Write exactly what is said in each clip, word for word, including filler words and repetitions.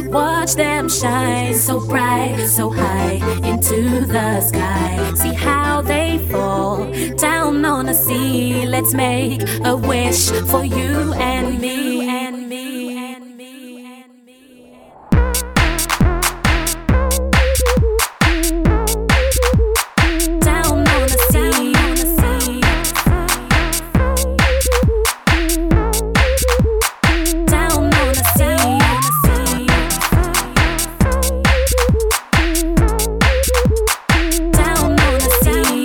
Watch them shine so bright, so high into the sky. See how they fall down on the sea. Let's make a wish for you and me and me and me and me. Down on the sea. Down on the sea. Down on the sea.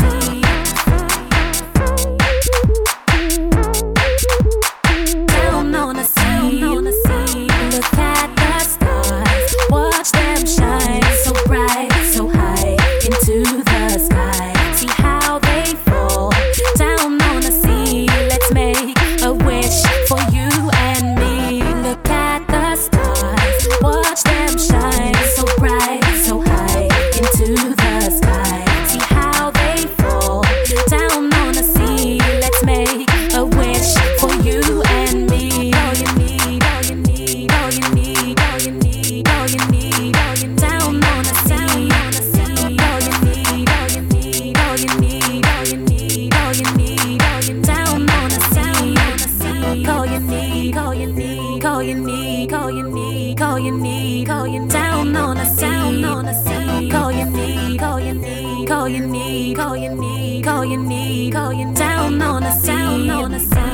Down on the sea. Look at the stars. Watch them shine so bright, so high into the sky. See how they fall down on the sea. Let's make a wish for you and me. Look at the stars. Watch them shine so bright, so high into the sky. See how they fall down on the sea. Let's make a wish for you and me. All you need, all you need, all you need, all you need, all you need, all you need. Down on the sea, on the sea. All you need, all you need, all you need, all you need, all you need, all you need. Down on the sea, on the sea. All you need, all you need, all you need, all you need, all you need, all you need. Down on the sea, on the sea. All you need, all you need, all you need, all you need, all you need, all you need. Down on the sea, on the sea.